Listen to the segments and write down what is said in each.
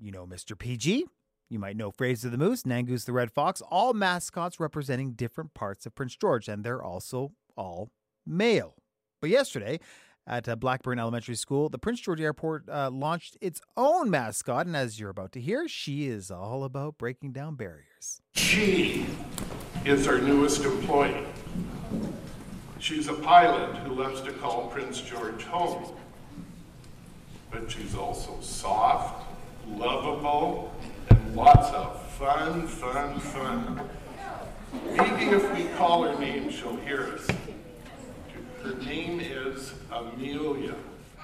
You know Mr. PG. You might know Fraser the Moose, Nangoose the Red Fox, all mascots representing different parts of Prince George, and they're also all male. But yesterday, at Blackburn Elementary School, the Prince George Airport launched its own mascot, and as you're about to hear, she is all about breaking down barriers. She is our newest employee. She's a pilot who loves to call Prince George home. But she's also soft, lovable, and lots of fun. Maybe if we call her name, she'll hear us. Her name is Amelia.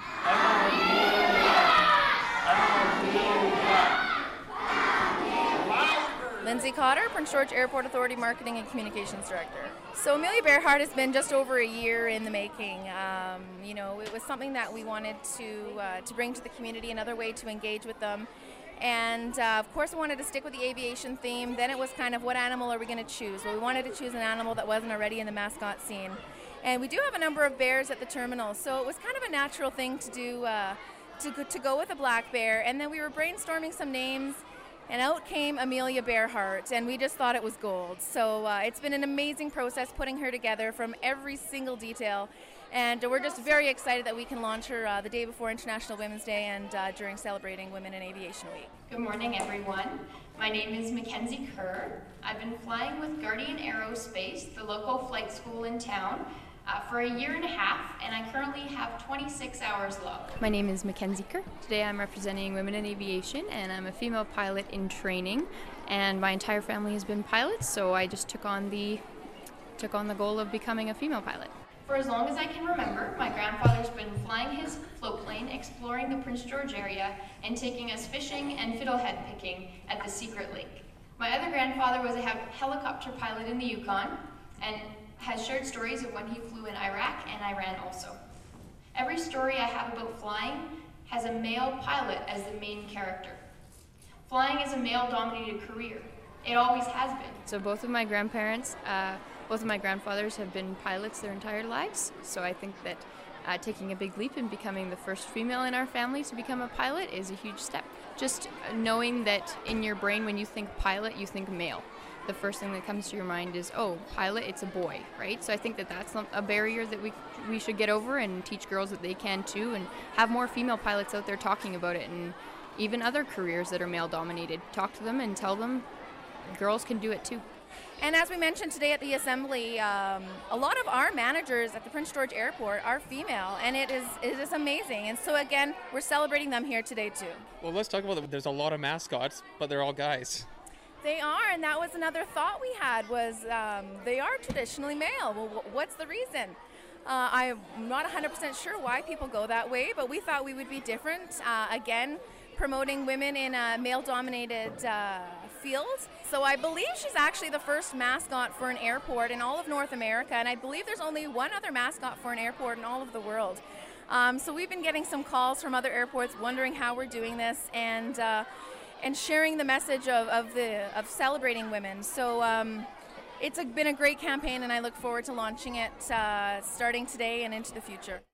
Lindsay Cotter, Prince George Airport Authority Marketing and Communications Director. So Amelia Bearheart has been just over a year in the making. It was something that we wanted to bring to the community, another way to engage with them. And of course we wanted to stick with the aviation theme. Then it was kind of, what animal are we going to choose? Well, we wanted to choose an animal that wasn't already in the mascot scene. And we do have a number of bears at the terminal, so it was kind of a natural thing to do, to go with a black bear. And then we were brainstorming some names, and out came Amelia Bearheart, and we just thought it was gold. So it's been an amazing process putting her together from every single detail, and we're just very excited that we can launch her the day before International Women's Day and during celebrating Women in Aviation Week. Good morning, everyone. My name is Mackenzie Kerr. I've been flying with Guardian Aerospace, the local flight school in town, for a year and a half, and I currently have 26 hours logged. My name is Mackenzie Kerr. Today I'm representing Women in Aviation, and I'm a female pilot in training, and my entire family has been pilots, so I just took on the goal of becoming a female pilot. For as long as I can remember, my grandfather's been flying his float plane, exploring the Prince George area, and taking us fishing and fiddlehead picking at the Secret Lake. My other grandfather was a helicopter pilot in the Yukon, and has shared stories of when he flew in Iraq and Iran also. Every story I have about flying has a male pilot as the main character. Flying is a male-dominated career. It always has been. So both of my grandfathers have been pilots their entire lives, so I think that taking a big leap and becoming the first female in our family to become a pilot is a huge step. Just knowing that in your brain when you think pilot, you think male. The first thing that comes to your mind is, oh, pilot, it's a boy, right? So I think that that's a barrier that we should get over and teach girls that they can too, and have more female pilots out there talking about it, and even other careers that are male-dominated. Talk to them and tell them girls can do it too. And as we mentioned today at the assembly, a lot of our managers at the Prince George Airport are female, and it is amazing. And so again, we're celebrating them here today too. Well, let's talk about it. There's a lot of mascots, but they're all guys. They are, and that was another thought we had, was they are traditionally male. Well, what's the reason? I'm not 100% sure why people go that way, but we thought we would be different. Again, promoting women in a male-dominated field. So I believe she's actually the first mascot for an airport in all of North America, and I believe there's only one other mascot for an airport in all of the world. So we've been getting some calls from other airports wondering how we're doing this, and sharing the message of celebrating women. So it's been a great campaign, and I look forward to launching it starting today and into the future.